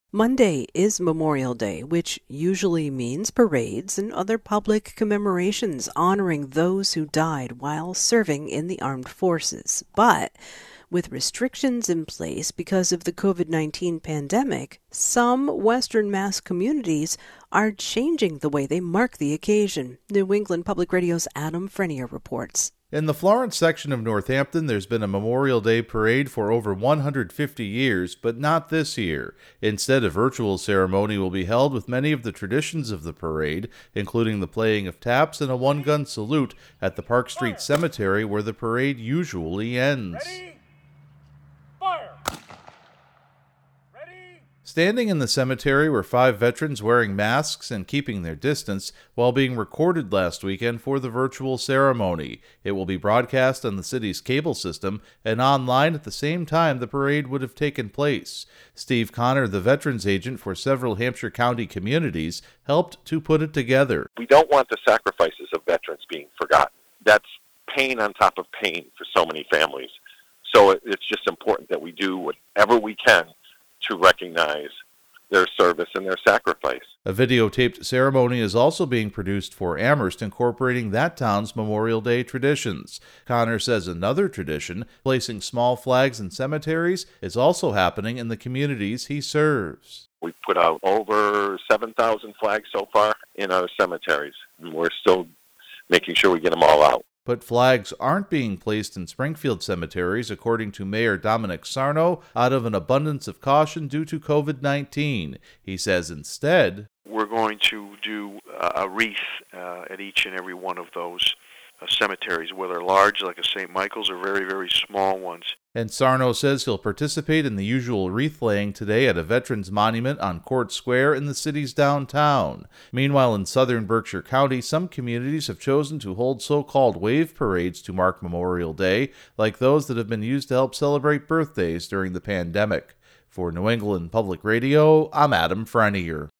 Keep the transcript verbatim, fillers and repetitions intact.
Monday is Memorial Day, which usually means parades and other public commemorations honoring those who died while serving in the armed forces. But with restrictions in place because of the covid nineteen pandemic, some Western Mass communities are changing the way they mark the occasion. New England Public Radio's Adam Frenier reports. In the Florence section of Northampton, there's been a Memorial Day parade for over one hundred fifty years, but not this year. Instead, a virtual ceremony will be held with many of the traditions of the parade, including the playing of taps and a one-gun salute at the Park Street Cemetery, where the parade usually ends. Ready? Fire! Standing in the cemetery were five veterans wearing masks and keeping their distance while being recorded last weekend for the virtual ceremony. It will be broadcast on the city's cable system and online at the same time the parade would have taken place. Steve Connor, the veterans agent for several Hampshire County communities, helped to put it together. We don't want the sacrifices of veterans being forgotten. That's pain on top of pain for so many families. So it's just important that we do whatever we can to recognize their service and their sacrifice. A videotaped ceremony is also being produced for Amherst, incorporating that town's Memorial Day traditions. Connor says another tradition, placing small flags in cemeteries, is also happening in the communities he serves. We've put out over seven thousand flags so far in our cemeteries, and we're still making sure we get them all out. But flags aren't being placed in Springfield cemeteries, according to Mayor Dominic Sarno, out of an abundance of caution due to covid nineteen. He says instead, we're going to do a wreath uh, at each and every one of those uh, cemeteries, whether large like a Saint Michael's or very, very small ones. And Sarno says he'll participate in the usual wreath-laying today at a veterans monument on Court Square in the city's downtown. Meanwhile, in southern Berkshire County, some communities have chosen to hold so-called wave parades to mark Memorial Day, like those that have been used to help celebrate birthdays during the pandemic. For New England Public Radio, I'm Adam Frenier.